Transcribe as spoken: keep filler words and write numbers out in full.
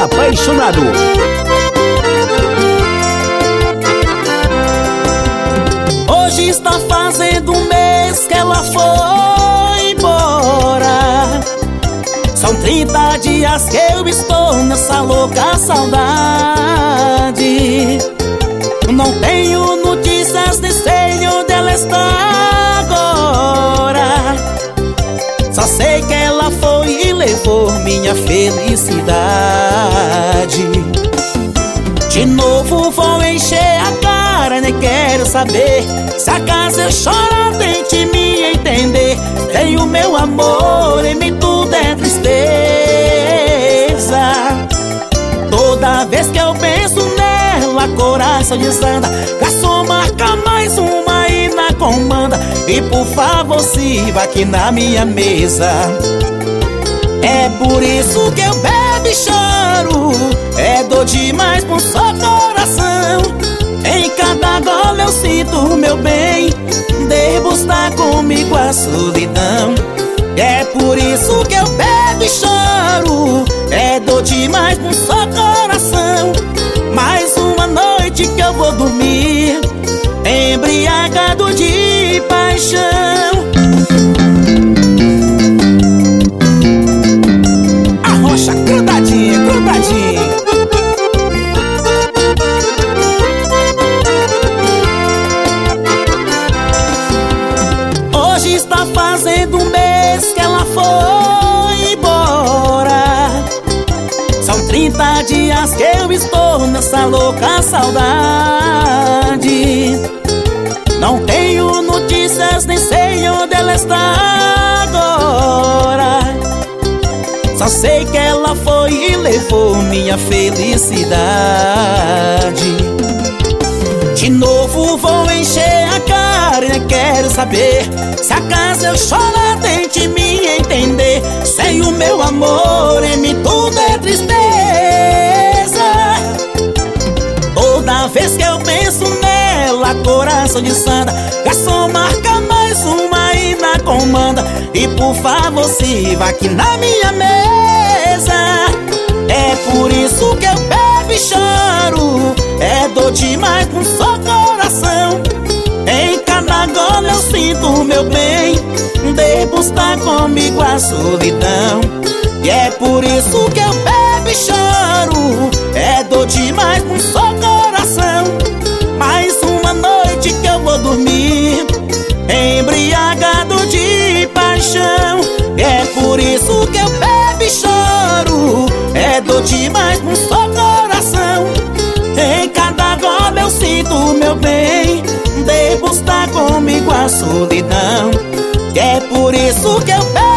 apaixonado. Hoje está fazendo um mês que ela foi embora. São trinta dias que eu estou nessa louca saudade. Não tenho notícias, nem sei onde ela está agora. Só sei que ela foi e levou minha felicidade. De novo vou encher a cara, nem quero saber. Se acaso eu chorar, tente me entender. Tenho meu amor, em mim tudo é tristeza. Toda vez que eu penso nela, coração desanda. Garçom, marca mais uma aí na comanda. E por favor sirva aqui na minha mesa. É por isso que eu bebo e choro. É dor demais pro seu coração. Em cada gole eu sinto o meu bem. Devo estar comigo a solidão. É por isso que eu bebo e choro. É dor demais pro seu coração. Mais uma noite que eu vou dormir embriagado de paixão. Arrocha grudadinha, grudadinha. Hoje está fazendo um mês que ela foi embora. São trinta dias que eu estou nessa louca saudade. Não tenho notícias, nem sei onde ela está agora. Só sei que ela foi e levou minha felicidade. De novo vou encher a cara e nem quero saber. Se acaso eu chorar, tente me entender. Sem o meu amor, em mim tudo é tristeza. Toda vez que eu penso nela, coração desanda. Garçom, marca mais uma aí na comanda. E por favor sirva aqui na minha mesa. É por isso que eu bebo e choro. É dor demais pro seu coração. Em cada gole eu sinto o meu bem. Devo estar comigo a solidão. E é por isso que eu bebo e choro. É dor demais pro seu coração. Mais uma noite que eu vou dormir embriagado de paixão. É por isso que eu bebo e choro. É dor demais pro seu coração. Em cada gole eu sinto o meu bem. Devo estar comigo a solidão. É por isso que eu bebo